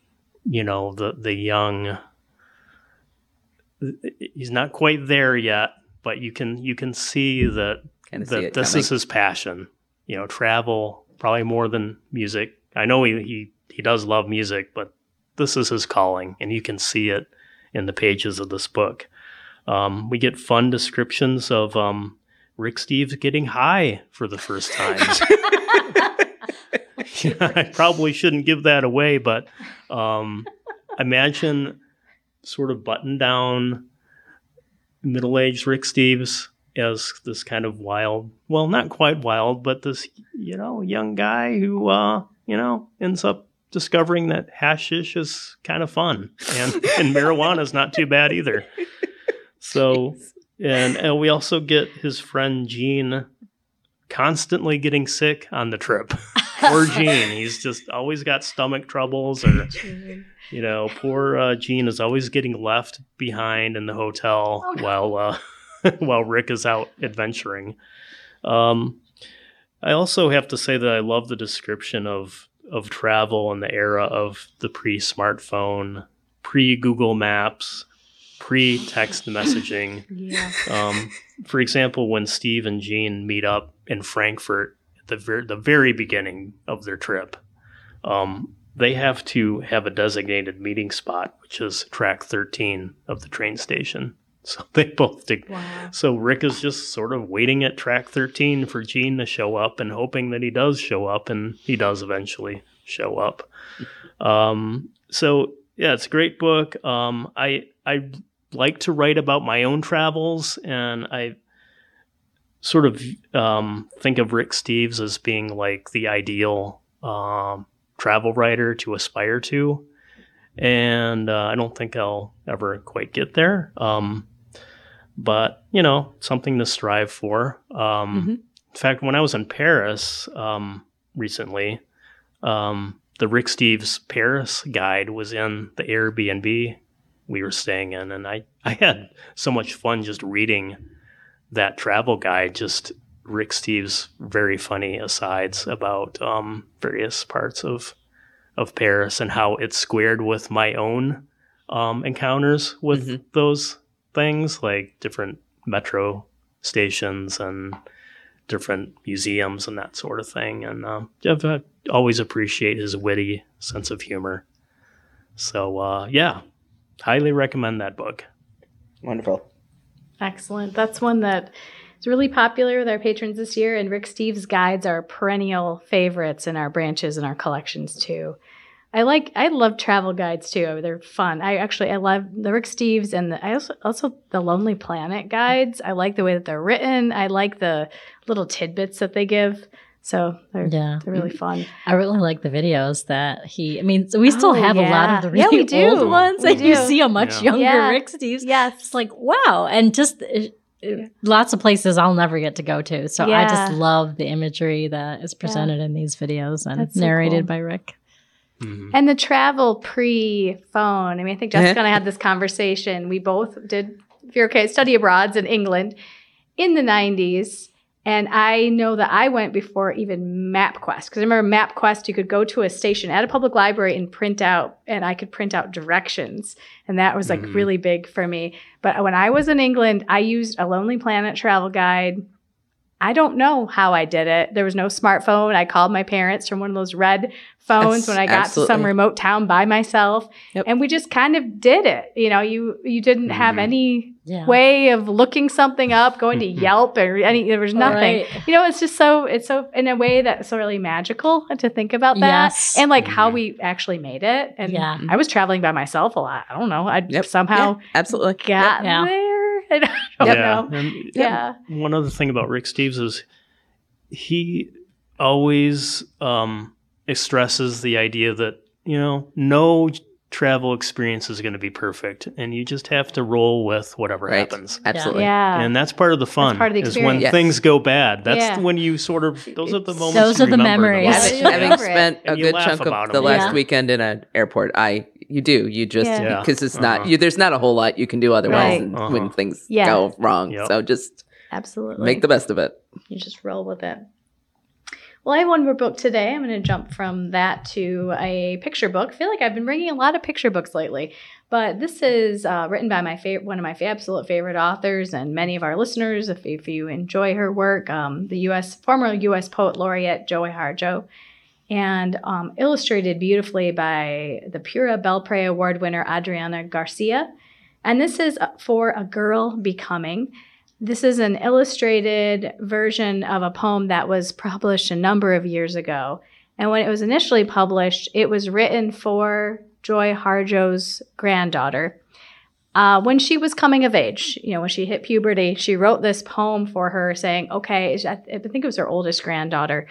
young, he's not quite there yet, but you can see that this is his passion. Travel probably more than music. I know he does love music, but this is his calling, and you can see it in the pages of this book. We get fun descriptions of Rick Steves getting high for the first time. I probably shouldn't give that away, but imagine sort of buttoned down, middle-aged Rick Steves as this kind of wild, well, not quite wild, but this, young guy who, ends up discovering that hashish is kind of fun, and marijuana is not too bad either. So, and we also get his friend Gene constantly getting sick on the trip. Poor Gene, he's just always got stomach troubles, or poor Gene is always getting left behind in the hotel while Rick is out adventuring. I also have to say that I love the description of travel in the era of the pre-smartphone, pre-Google Maps, pre-text messaging. Yeah. For example, when Steve and Gene meet up in Frankfurt at the very beginning of their trip, they have to have a designated meeting spot, which is track 13 of the train station. So they both did. Wow. So Rick is just sort of waiting at track 13 for Gene to show up and hoping that he does show up, and he does eventually show up. So yeah, it's a great book. I like to write about my own travels, and I sort of think of Rick Steves as being like the ideal travel writer to aspire to. And I don't think I'll ever quite get there. But, something to strive for. In fact, when I was in Paris recently, the Rick Steves Paris guide was in the Airbnb we were staying in. And I had so much fun just reading that travel guide, just Rick Steves' very funny asides about various parts of Paris and how it squared with my own encounters with those things, like different metro stations and different museums and that sort of thing. And I've always appreciate his witty sense of humor. So, yeah, highly recommend that book. Wonderful. Excellent. That's one that is really popular with our patrons this year, and Rick Steves' guides are perennial favorites in our branches and our collections too. I love travel guides too. They're fun. I love the Rick Steves, and I also the Lonely Planet guides. I like the way that they're written. I like the little tidbits that they give. So they're really fun. I really like the videos that so we still have a lot of the really old ones, and you see a much younger Rick Steves. Yes. It's like, wow. And just lots of places I'll never get to go to. So I just love the imagery that is presented in these videos and narrated by Rick. Mm-hmm. And the travel pre-phone. I think Jessica and I had this conversation. We both did, if you're okay, study abroads in England in the 90s. And I know that I went before even MapQuest. Because I remember MapQuest, you could go to a station at a public library and I could print out directions. And that was like really big for me. But when I was in England, I used a Lonely Planet travel guide. I don't know how I did it. There was no smartphone. I called my parents from one of those red phones when I got to some remote town by myself. Yep. And we just kind of did it. You didn't have any way of looking something up, going to Yelp or there was nothing. Right. It's just so in a way that's so really magical to think about that. Yes. And like how we actually made it. And I was traveling by myself a lot. I don't know. I somehow absolutely got there. I don't know. And one other thing about Rick Steves is he always stresses the idea that, no travel experience is going to be perfect, and you just have to roll with whatever happens. Absolutely. Yeah. And that's part of the fun. That's part of the experience. Is when things go bad. That's when you sort of, those are the moments those are the memories. Having spent a good chunk of the last weekend in an airport, you just, because it's not, there's not a whole lot you can do otherwise when things go wrong. Yep. So just absolutely make the best of it. You just roll with it. Well, I have one more book today. I'm going to jump from that to a picture book. I feel like I've been bringing a lot of picture books lately, but this is written by one of my absolute favorite authors, and many of our listeners, if you enjoy her work, the former U.S. Poet Laureate Joy Harjo, and illustrated beautifully by the Pura Belpré Award winner Adriana Garcia. And this is For a Girl Becoming. This is an illustrated version of a poem that was published a number of years ago. And when it was initially published, it was written for Joy Harjo's granddaughter. When she was coming of age, when she hit puberty, she wrote this poem for her saying, okay, I think it was her oldest granddaughter,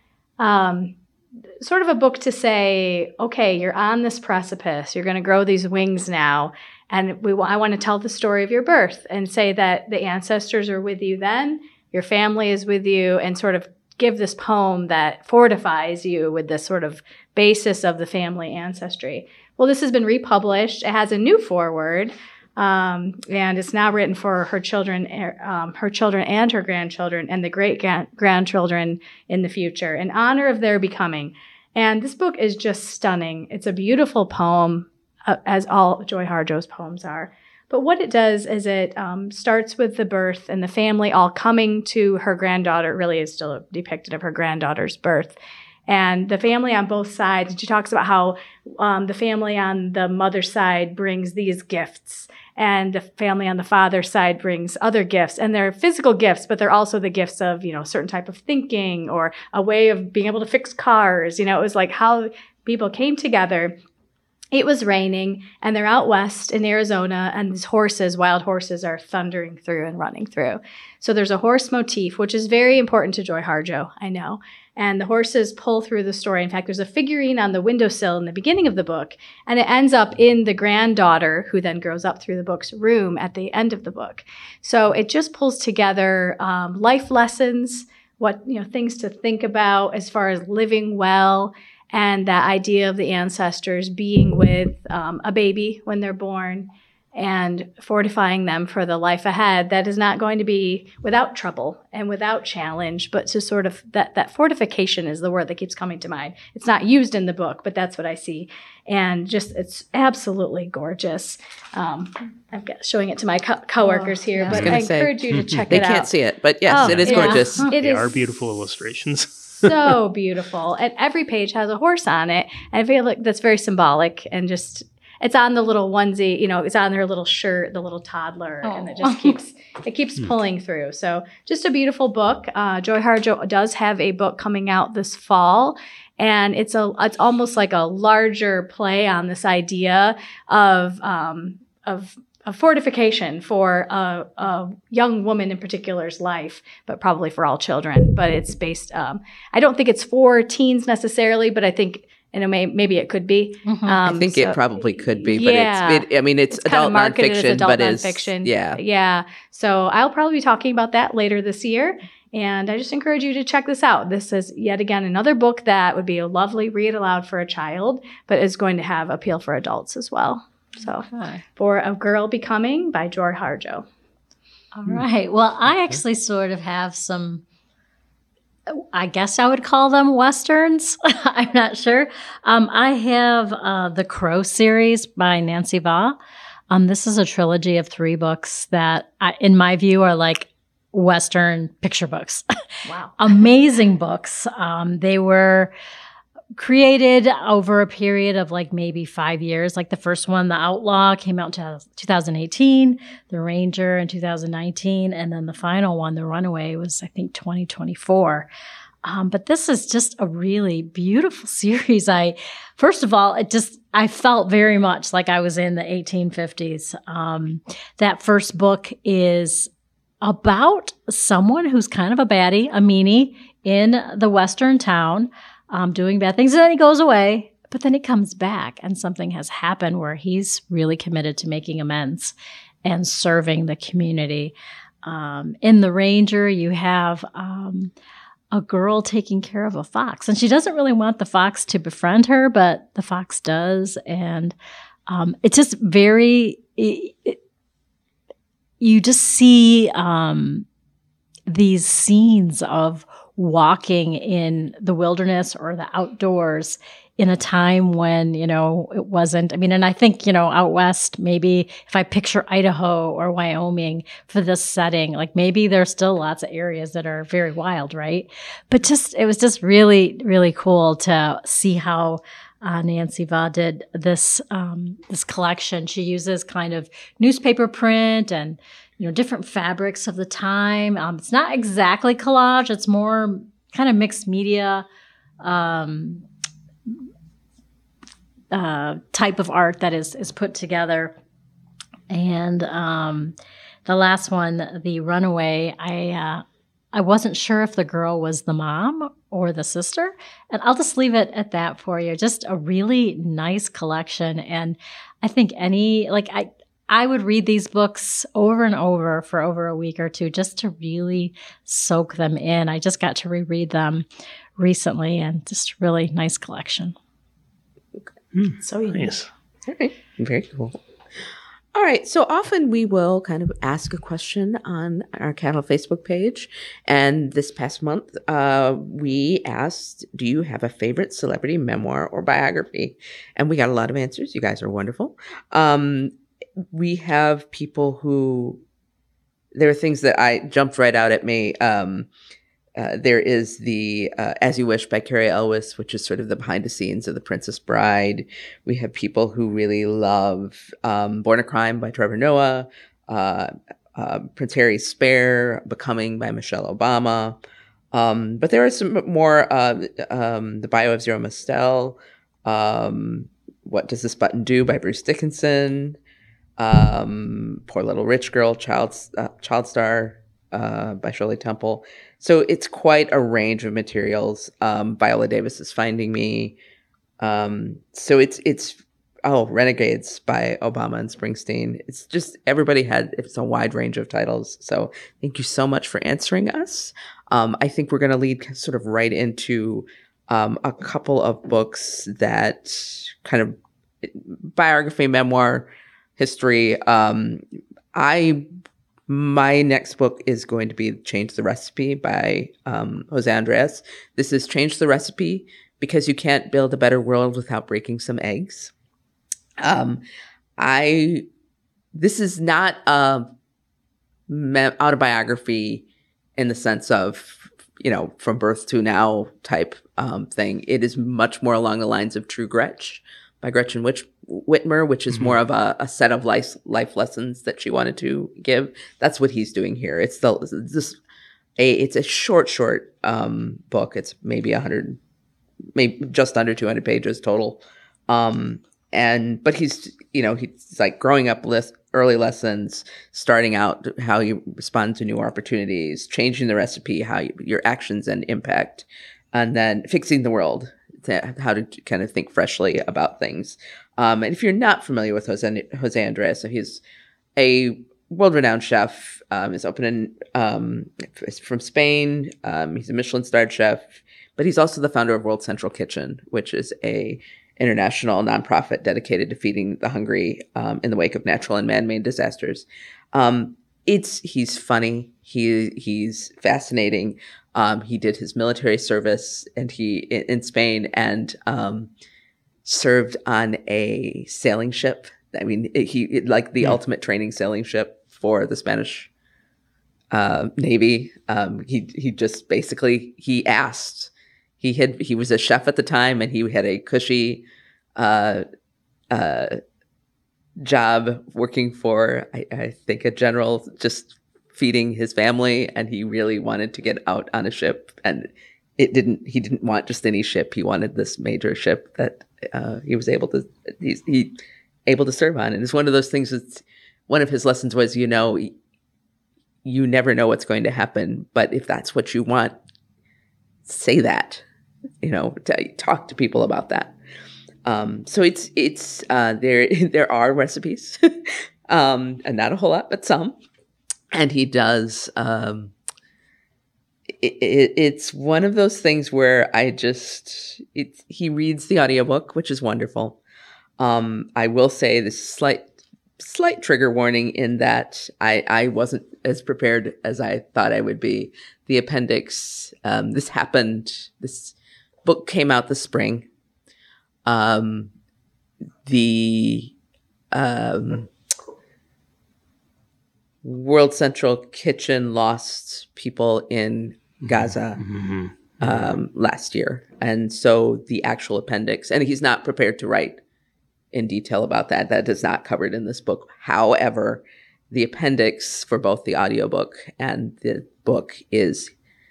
sort of a book to say, okay, you're on this precipice. You're going to grow these wings now. And I want to tell the story of your birth and say that the ancestors are with you then, your family is with you, and sort of give this poem that fortifies you with this sort of basis of the family ancestry. Well, this has been republished. It has a new foreword, and it's now written for her children and her grandchildren and the great-grandchildren in the future in honor of their becoming. And this book is just stunning. It's a beautiful poem, as all Joy Harjo's poems are. But what it does is it starts with the birth and the family all coming to her granddaughter. It really is still depicted of her granddaughter's birth. And the family on both sides, and she talks about how the family on the mother's side brings these gifts, and the family on the father's side brings other gifts. And they're physical gifts, but they're also the gifts of, a certain type of thinking or a way of being able to fix cars. It was like how people came together. It was raining, and they're out west in Arizona, and these wild horses, are thundering through and running through. So there's a horse motif, which is very important to Joy Harjo, I know. And the horses pull through the story. In fact, there's a figurine on the windowsill in the beginning of the book, and it ends up in the granddaughter, who then grows up through the book's room at the end of the book. So it just pulls together life lessons, things to think about as far as living well, and that idea of the ancestors being with a baby when they're born, and fortifying them for the life ahead that is not going to be without trouble and without challenge, but to sort of that fortification is the word that keeps coming to mind. It's not used in the book, but that's what I see. And just, it's absolutely gorgeous. I'm showing it to my coworkers here, but I encourage you to check it out. They can't see it, but yes, it is gorgeous. They are beautiful illustrations. So beautiful. And every page has a horse on it. And I feel like that's very symbolic, and just, it's on the little onesie, it's on their little shirt, the little toddler, and it just keeps pulling through. So just a beautiful book. Joy Harjo does have a book coming out this fall, and it's almost like a larger play on this idea of fortification for a young woman in particular's life, but probably for all children. But it's based, I don't think it's for teens necessarily, but I think, maybe it could be. I think it probably could be, but it's adult nonfiction, but nonfiction. Yeah. So I'll probably be talking about that later this year. And I just encourage you to check this out. This is yet again another book that would be a lovely read aloud for a child, but is going to have appeal for adults as well. So, For a Girl Becoming by Joy Harjo. All right. Well, I actually sort of have some, I guess I would call them Westerns. I'm not sure. I have the Crow series by Nancy Vah. This is a trilogy of 3 books that, in my view, are like Western picture books. Wow. Amazing books. They were created over a period of like maybe 5 years. Like the first one, The Outlaw, came out in 2018, The Ranger in 2019, and then the final one, The Runaway, was I think 2024. But this is just a really beautiful series. First of all, I felt very much like I was in the 1850s. That first book is about someone who's kind of a baddie, a meanie in the Western town, doing bad things, and then he goes away, but then he comes back and something has happened where he's really committed to making amends and serving the community. In The Ranger, you have a girl taking care of a fox, and she doesn't really want the fox to befriend her, but the fox does. And it's just you just see these scenes of walking in the wilderness or the outdoors in a time when, it wasn't, and I think, out west, maybe if I picture Idaho or Wyoming for this setting, like maybe there's still lots of areas that are very wild, right? But it was just really, really cool to see how Nancy Vah did this collection. She uses kind of newspaper print and different fabrics of the time. It's not exactly collage. It's more kind of mixed media type of art that is put together. And the last one, The Runaway, I wasn't sure if the girl was the mom or the sister. And I'll just leave it at that for you. Just a really nice collection. And I think I would read these books over and over for over a week or two just to really soak them in. I just got to reread them recently, and just really nice collection. So unique. Nice. All right. Very cool. All right. So often we will kind of ask a question on our Cattle Facebook page. And this past month, we asked, do you have a favorite celebrity memoir or biography? And we got a lot of answers. You guys are wonderful. We have people who, there are things that I jumped right out at me. There is the As You Wish by Carrie Elwes, which is sort of the behind the scenes of The Princess Bride. We have people who really love Born a Crime by Trevor Noah, Prince Harry's Spare, Becoming by Michelle Obama. But there are some more, The Bio of Zero Mostel, What Does This Button Do by Bruce Dickinson, Poor Little Rich Girl, Child Star by Shirley Temple. So it's quite a range of materials. Viola Davis's Finding Me. So it's Renegades by Obama and Springsteen. It's just it's a wide range of titles. So thank you so much for answering us. I think we're going to lead sort of right into a couple of books that kind of biography, memoir, history. My next book is going to be Change the Recipe by Jose Andres. This is Change the Recipe because you can't build a better world without breaking some eggs. This is not a autobiography in the sense of, from birth to now type thing. It is much more along the lines of True Gretch by Gretchen Whitmer, which is more of a set of life lessons that she wanted to give. That's what he's doing here. It's a short book. It's maybe just under 200 pages total. But he's like growing up early lessons, starting out how you respond to new opportunities, changing the recipe, how your actions and impact, and then fixing the world, how to kind of think freshly about things. And if you're not familiar with Jose Andres, so he's a world-renowned chef. He's from Spain. He's a Michelin-starred chef, but he's also the founder of World Central Kitchen, which is a international nonprofit dedicated to feeding the hungry in the wake of natural and man-made disasters. He's funny. He's fascinating. He did his military service in Spain and served on a sailing ship. I mean, he like the ultimate training sailing ship for the Spanish Navy. He just basically asked. He was a chef at the time, and he had a cushy job working for I think a general, just feeding his family, and he really wanted to get out on a ship, and he didn't want just any ship. He wanted this major ship that he's able to serve on. And it's one of those things that's one of his lessons was, you never know what's going to happen, but if that's what you want, say that, talk to people about that. So it's there are recipes, and not a whole lot, but some. And he does, it's one of those things where he reads the audiobook, which is wonderful. I will say this slight trigger warning in that I wasn't as prepared as I thought I would be. The appendix, this book came out this spring. The World Central Kitchen lost people in Gaza last year. And so the actual appendix, and he's not prepared to write in detail about that. That is not covered in this book. However, the appendix for both the audiobook and the book is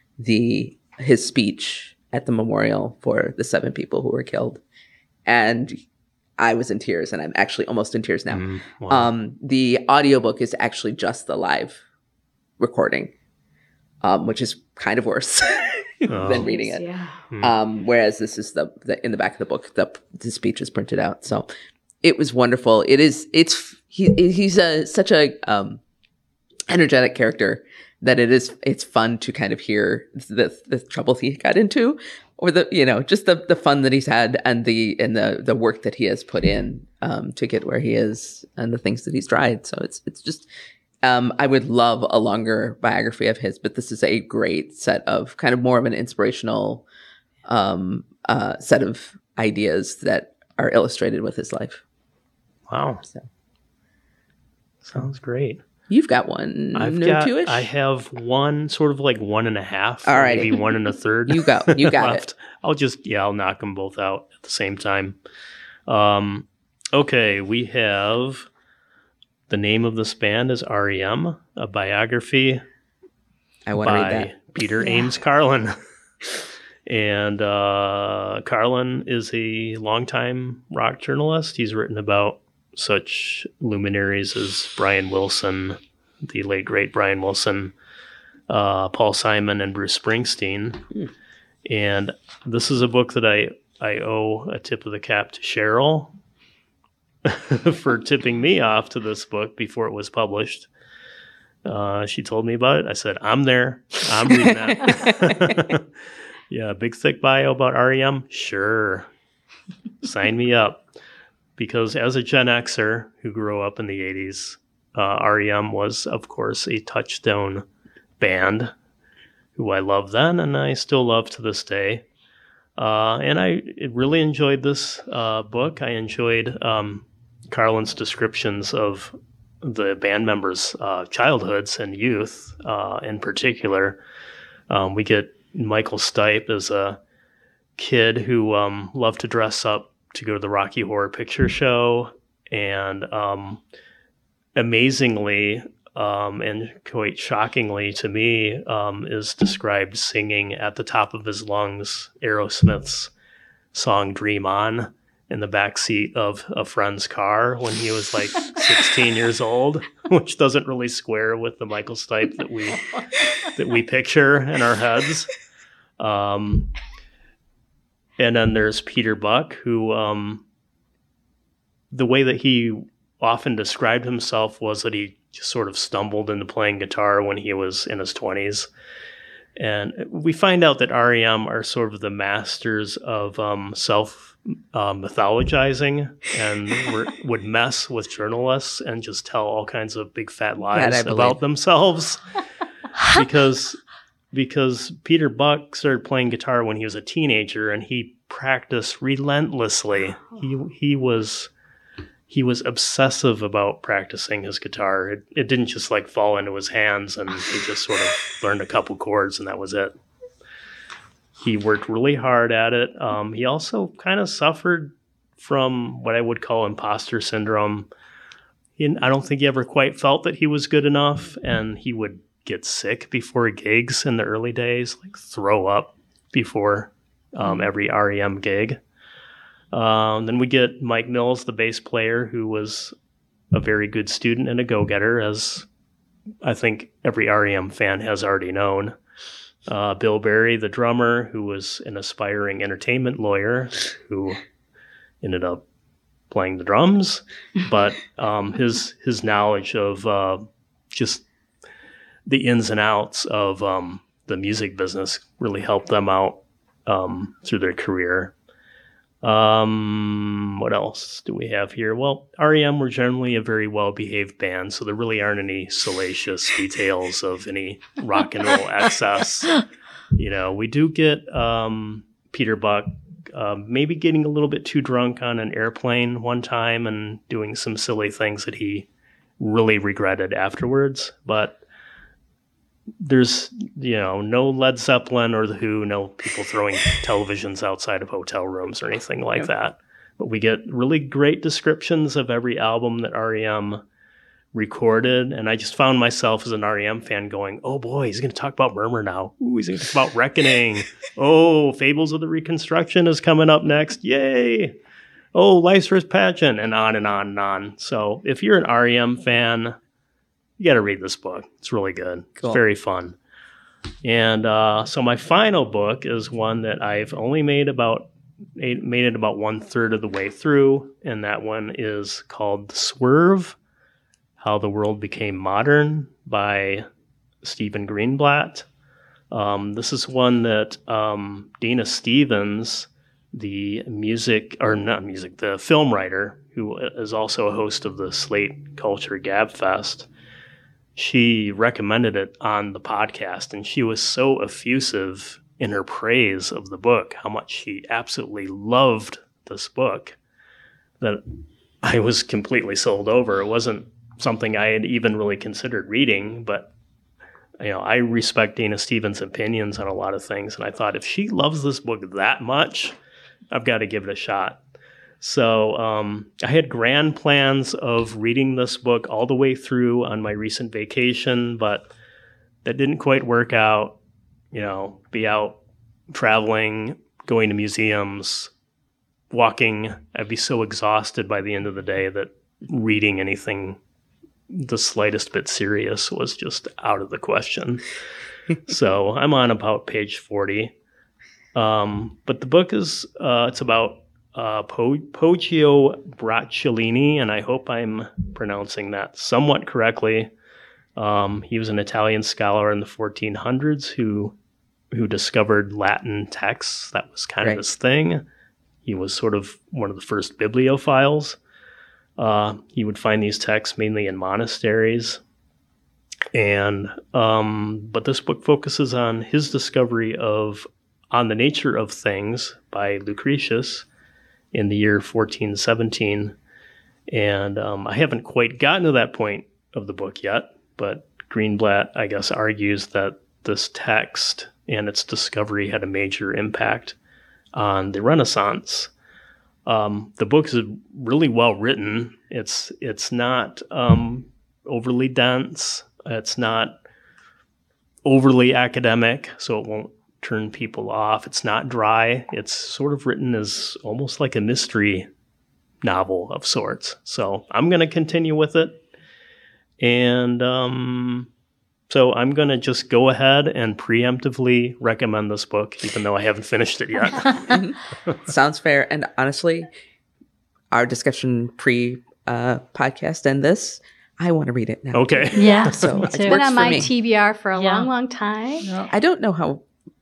his speech at the memorial for the 7 people who were killed. And I was in tears, and I'm actually almost in tears now. Wow. The audiobook is actually just the live recording, which is kind of worse than reading it. Yeah. Whereas this is in the back of the book, the speech is printed out. So it was wonderful. He's such a energetic character that it's fun to kind of hear the trouble he got into, or just the fun that he's had, and the work that he has put in to get where he is, and the things that he's tried. So it's just I would love a longer biography of his, but this is a great set of kind of more of an inspirational set of ideas that are illustrated with his life. Wow. So. Sounds great. You've got one. Two-ish? I have one, sort of like 1.5. All right. Maybe 1 1/3. You got it. I'll knock them both out at the same time. Okay, we have The Name of This Band is REM, a biography by Peter Ames Carlin. And Carlin is a longtime rock journalist. He's written about such luminaries as Brian Wilson, the late great Brian Wilson, Paul Simon, and Bruce Springsteen. And this is a book that I owe a tip of the cap to Cheryl for tipping me off to this book before it was published. She told me about it. I said, I'm there. I'm reading that. Yeah, big thick bio about REM? Sure. Sign me up. because as a Gen Xer who grew up in the 80s, REM was, of course, a touchstone band who I loved then and I still love to this day. And I really enjoyed this book. I enjoyed Carlin's descriptions of the band members' childhoods and youth in particular. We get Michael Stipe as a kid who loved to dress up to go to the Rocky Horror Picture Show, and amazingly and quite shockingly to me is described singing at the top of his lungs Aerosmith's song Dream On in the back seat of a friend's car when he was like 16 years old, which doesn't really square with the Michael Stipe that we picture in our heads. And then there's Peter Buck, who the way that he often described himself was that he just sort of stumbled into playing guitar when he was in his 20s. And we find out that REM are sort of the masters of mythologizing and would mess with journalists and just tell all kinds of big fat lies about themselves. because Peter Buck started playing guitar when he was a teenager, and he practiced relentlessly. He was obsessive about practicing his guitar. It didn't just like fall into his hands and he just sort of learned a couple chords and that was it. He worked really hard at it. He also kind of suffered from what I would call imposter syndrome. I don't think he ever quite felt that he was good enough, and he would get sick before gigs in the early days, like throw up before every REM gig. Then we get Mike Mills, the bass player, who was a very good student and a go-getter, as I think every REM fan has already known. Bill Berry, the drummer, who was an aspiring entertainment lawyer who ended up playing the drums, but his knowledge of just the ins and outs of the music business really helped them out through their career. What else do we have here? Well, REM were generally a very well-behaved band, so there really aren't any salacious details of any rock and roll excess. We do get Peter Buck maybe getting a little bit too drunk on an airplane one time and doing some silly things that he really regretted afterwards, but there's, no Led Zeppelin or The Who, no people throwing televisions outside of hotel rooms or anything like that. But we get really great descriptions of every album that REM recorded. And I just found myself as an REM fan going, oh boy, he's going to talk about Murmur now. Ooh, he's going to talk about Reckoning. Oh, Fables of the Reconstruction is coming up next. Yay. Oh, Life's First Pageant, and on and on and on. So if you're an REM fan, you got to read this book. It's really good. Cool. It's very fun. And so my final book is one that I've only made it about 1/3 of the way through, and that one is called The Swerve: How the World Became Modern by Stephen Greenblatt. This is one that Dana Stevens, the film writer, who is also a host of the Slate Culture Gabfest, she recommended it on the podcast, and she was so effusive in her praise of the book, how much she absolutely loved this book, that I was completely sold over. It wasn't something I had even really considered reading, but I respect Dana Stevens' opinions on a lot of things, and I thought, if she loves this book that much, I've got to give it a shot. So I had grand plans of reading this book all the way through on my recent vacation, but that didn't quite work out. Be out traveling, going to museums, walking. I'd be so exhausted by the end of the day that reading anything the slightest bit serious was just out of the question. So I'm on about page 40. But the book is, it's about Poggio Bracciolini, and I hope I'm pronouncing that somewhat correctly. He was an Italian scholar in the 1400s who discovered Latin texts. That was kind of his thing. He was sort of one of the first bibliophiles. He would find these texts mainly in monasteries. And but this book focuses on his discovery of On the Nature of Things by Lucretius in the year 1417. And I haven't quite gotten to that point of the book yet, but Greenblatt, I guess, argues that this text and its discovery had a major impact on the Renaissance. The book is really well written. It's not overly dense. It's not overly academic, so it won't turn people off. It's not dry. It's sort of written as almost like a mystery novel of sorts. So I'm going to continue with it. And so I'm going to just go ahead and preemptively recommend this book, even though I haven't finished it yet. Sounds fair. And honestly, our discussion pre-podcast and this, I want to read it now. Okay. Yeah. So it's been on my TBR for a long time. Yeah. I don't know how.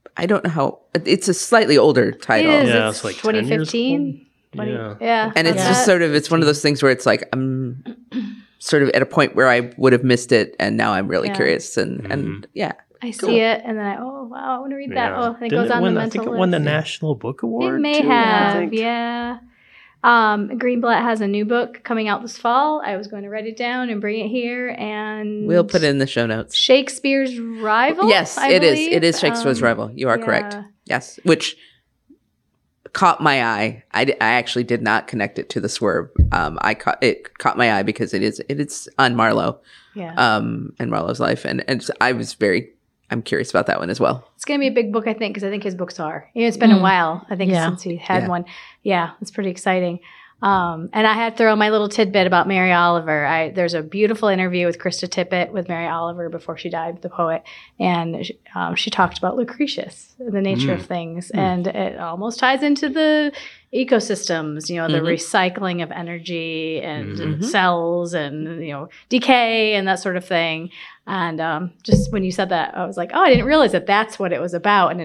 It's a slightly older title. It is. Yeah, it's like 2015. Yeah. And it's just sort of, it's one of those things where it's like, I'm sort of at a point where I would have missed it, and now I'm really curious. And yeah. I see it, and then I want to read that. Oh, and it goes on the mental list. I think it won the National Book Award. It may have, yeah. Greenblatt has a new book coming out this fall. I was going to write it down and bring it here, and we'll put it in the show notes. Shakespeare's Rival. Yes, I it believe. is. It is Shakespeare's Rival. You are correct. Yes, which caught my eye. I actually did not connect it to the Swerve. It caught my eye because it is on Marlowe. Yeah. And Marlowe's life, and I'm curious about that one as well. It's going to be a big book, I think, because I think his books are. It's been a while, I think, since he had one. Yeah, it's pretty exciting. And I had to throw my little tidbit about Mary Oliver. There's a beautiful interview with Krista Tippett with Mary Oliver before she died, the poet. And she talked about Lucretius, the nature of things. And it almost ties into the ecosystems, the recycling of energy and cells and, decay and that sort of thing. And just when you said that, I was like, I didn't realize that that's what it was about. And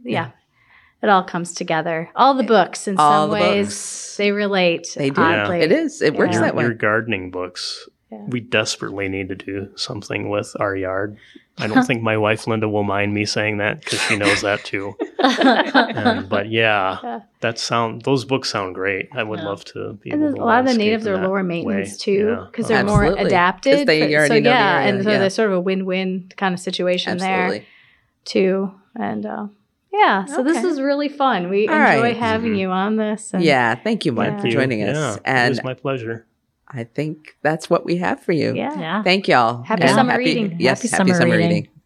it all comes together. All the books, in some ways, they relate. They do. Oddly. It is. It works that way. Your gardening books, we desperately need to do something with our yard. I don't think my wife, Linda, will mind me saying that because she knows that too. But those books sound great. I would love to be able to. A lot of the natives are lower maintenance too because they're more adapted. They already know the area. And so there's sort of a win-win kind of situation there too. And so this is really fun. We enjoy having you on this. And thank you, Mark, for joining us. And it was my pleasure. I think that's what we have for you. Yeah. Thank y'all. Happy summer reading. Yes, happy summer reading.